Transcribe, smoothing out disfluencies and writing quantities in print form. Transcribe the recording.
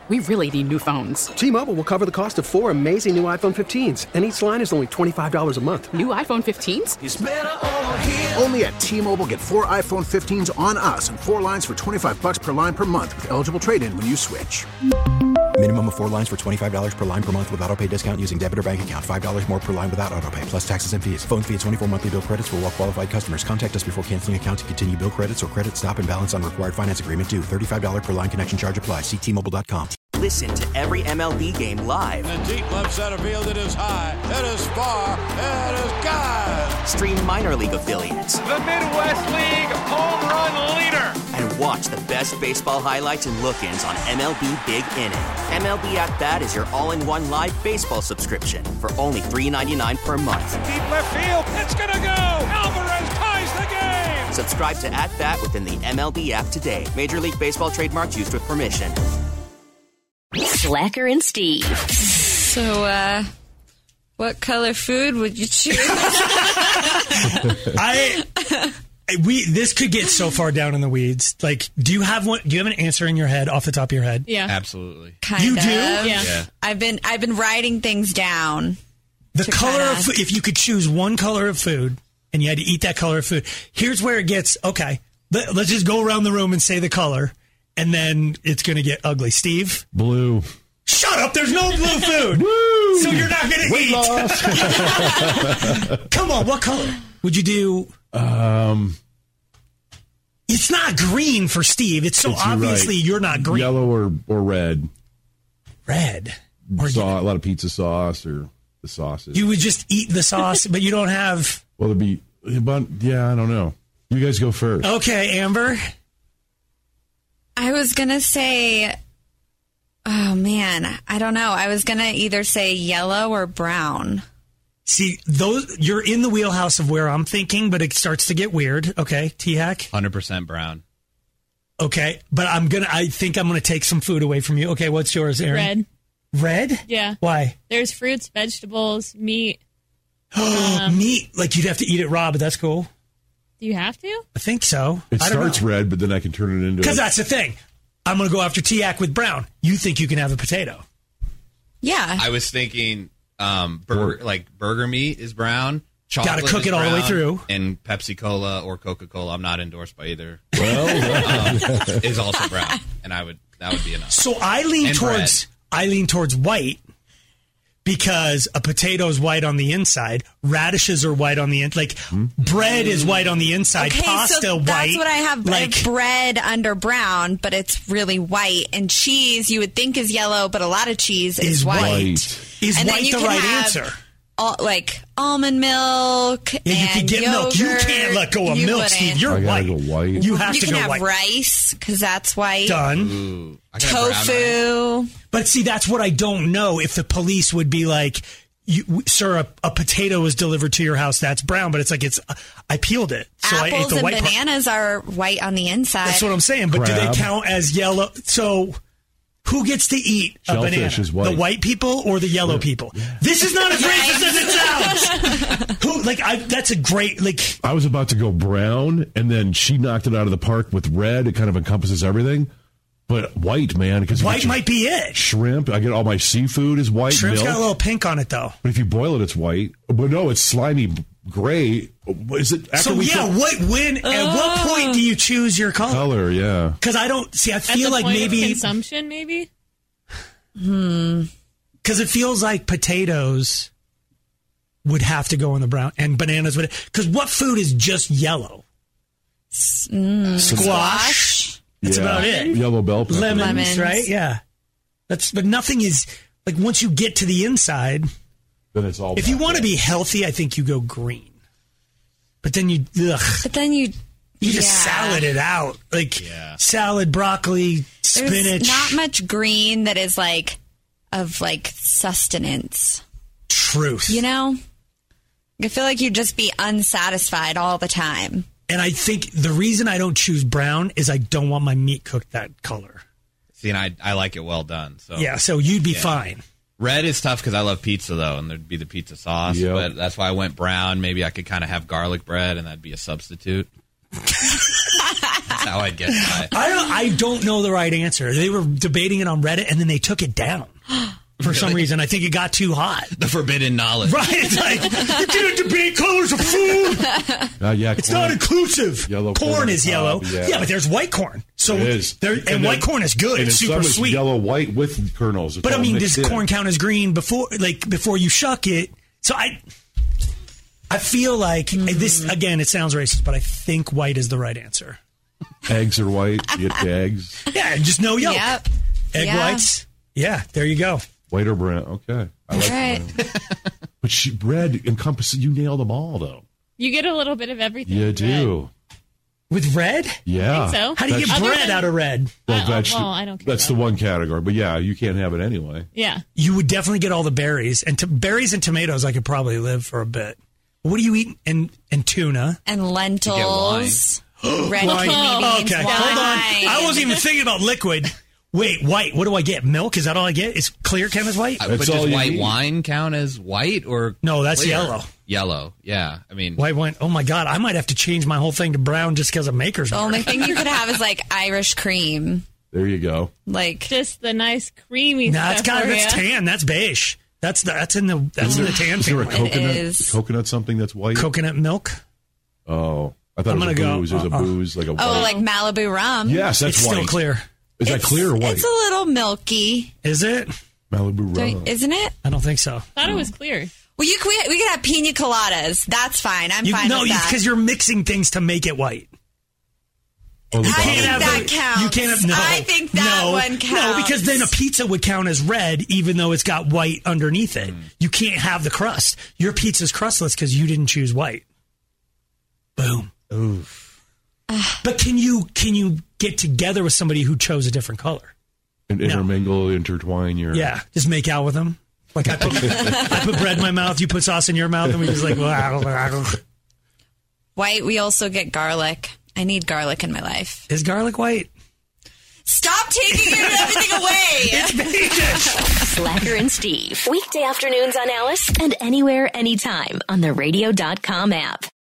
We really need new phones. T-Mobile will cover the cost of 4 amazing new iPhone 15s, and each line is only $25 a month. New iPhone 15s? It's better over here. Only at T-Mobile, get 4 iPhone 15s on us and 4 lines for $25 per line per month with eligible trade-in when you switch. Minimum of 4 lines for $25 per line per month with autopay discount using debit or bank account. $5 more per line without autopay, plus taxes and fees. Phone fee at 24 monthly bill credits for well-qualified customers. Contact us before canceling account to continue bill credits or credit stop and balance on required finance agreement due. $35 per line connection charge applies. See T-Mobile.com. Listen to every MLB game live. In the deep left center field, it is high, it is far, it is gone. Stream minor league affiliates. The Midwest League home run leader. And watch the best baseball highlights and look-ins on MLB Big Inning. MLB At Bat is your all-in-one live baseball subscription for only $3.99 per month. Deep left field, it's gonna go. Alvarez ties the game. Subscribe to At Bat within the MLB app today. Major League Baseball trademarks used with permission. Slacker and Steve. So, what color food would you choose? This could get so far down in the weeds. Like, do you have an answer in your head off the top of your head? Yeah, absolutely. You do? Yeah. I've been writing things down. The color of food. If you could choose one color of food and you had to eat that color of food, here's where it gets okay. Let's just go around the room and say the color. And then it's going to get ugly. Steve? Blue. Shut up. There's no blue food. Woo! So you're not going to eat. Come on. What color would you do? It's not green for Steve. It's obviously right. You're not green. Yellow or red. Red. A lot of pizza sauce or the sauces. You would just eat the sauce, but you don't have... Well, it'd be... Yeah, I don't know. You guys go first. Okay, Amber? I was going to say, oh man, I don't know. I was going to either say yellow or brown. See, you're in the wheelhouse of where I'm thinking, but it starts to get weird. Okay, T-Hack? 100% brown. Okay, but I think I'm going to take some food away from you. Okay, what's yours, Aaron? Red. Red? Yeah. Why? There's fruits, vegetables, meat. Meat. Like you'd have to eat it raw, but that's cool. Do you have to? I think so. It starts red, but then I can turn it into... Because that's the thing. I'm going to go after T-Hack with brown. You think you can have a potato. Yeah. I was thinking burger meat is brown. Got to cook it all the way through. And Pepsi Cola or Coca-Cola, I'm not endorsed by either. Well, is also brown. And that would be enough. So I lean towards white. Because a potato is white on the inside, radishes are white on the inside. Like bread is white on the inside, okay, pasta so white. That's what I have. Like bread under brown, but it's really white. And cheese, you would think is yellow, but a lot of cheese is white. Is and white the right answer? Like almond milk and you could get yogurt. milk. You can't let go of milk, Steve. You're white. Go white. You have to go white. You can have rice because that's white. Done. Ooh, tofu. But see, that's what I don't know. If the police would be like, sir, a potato was delivered to your house. That's brown, but it's like I peeled it, so I ate the white Apples and bananas are white on the inside. That's what I'm saying. But do they count as yellow? So. Who gets to eat a banana? Is white. The white people or the yellow people? Yeah. This is not as racist as it sounds. That's a great I was about to go brown, and then she knocked it out of the park with red. It kind of encompasses everything. But white, man, because white might be it. Shrimp, I get all my seafood is white. Shrimp's milk. Got a little pink on it though. But if you boil it, it's white. But no, it's slimy gray. Is it? At what point do you choose your color? Color, yeah. Because I don't see. I feel like maybe consumption, maybe. Because it feels like potatoes would have to go in the brown, and bananas would. Because what food is just yellow? Squash. That's about it. Yellow bell pepper. Lemons, right? Yeah. But nothing is like once you get to the inside. Then it's all. If you want to be healthy, I think you go green. But then you. You just salad it out. Salad, broccoli, spinach. There's not much green that is of sustenance. Truth. You know? I feel like you'd just be unsatisfied all the time. And I think the reason I don't choose brown is I don't want my meat cooked that color. See, and I like it well done. So yeah, so you'd be fine. Red is tough because I love pizza, though, and there'd be the pizza sauce. Yep. But that's why I went brown. Maybe I could kind of have garlic bread, and that'd be a substitute. That's how I'd get by. I don't know the right answer. They were debating it on Reddit, and then they took it down. For some reason, I think it got too hot. The forbidden knowledge. Right. It's like, you didn't debate colors of food. Yeah, it's not inclusive. Yellow corn is yellow. Yeah, but there's white corn. So it is. And white corn is good. And it's super some sweet. It's yellow, white with kernels. It's but I all mean, mixed does in. corn count as green before you shuck it? So I feel like this, again, it sounds racist, but I think white is the right answer. Eggs are white. You get the eggs. Yeah, just no yolk. Yep. Egg whites. Yeah, there you go. White or brown. Okay. I like right. But bread encompasses, you nail them all, though. You get a little bit of everything. You do. With red? Yeah. I think so. How do you get bread out of red? Well, I don't care. That's the one category. But yeah, you can't have it anyway. Yeah. You would definitely get all the berries. And berries and tomatoes, I could probably live for a bit. What do you eat? And tuna. And lentils. Red Wine. kidney beans. Okay, Wine. hold on. I wasn't even thinking about liquid. Wait, white. What do I get? Milk? Is that all I get? Is clear count as white? But does white wine count as white or no? That's clear? yellow. Yellow. Yeah. I mean, white wine. Oh my God! I might have to change my whole thing to brown just because of Maker's The Mark. only thing you could have is like Irish cream. There you go. Like just the nice creamy that's stuff. That's tan. That's beige. That's in the tan. Is there a family. coconut something that's white? Coconut milk. Oh, I thought it was a booze. There's a booze like a white. like Malibu rum. Yes, that's it's white. Still clear. Is that clear or white? It's a little milky. Is it? Malibu rum. Isn't it? I don't think so. I thought it was clear. Well, we could have pina coladas. That's fine. I'm fine with that. because you're mixing things to make it white. Oh, I think that counts. You can't have, no. I think that one counts. No, because then a pizza would count as red even though it's got white underneath it. You can't have the crust. Your pizza's crustless because you didn't choose white. Boom. Oof. But can you get together with somebody who chose a different color? And intermingle, intertwine your... Yeah, just make out with them. Like I put bread in my mouth, you put sauce in your mouth, and we just like... White, we also get garlic. I need garlic in my life. Is garlic white? Stop taking everything away! Slacker and Steve. Weekday afternoons on Alice and anywhere, anytime on the radio.com app.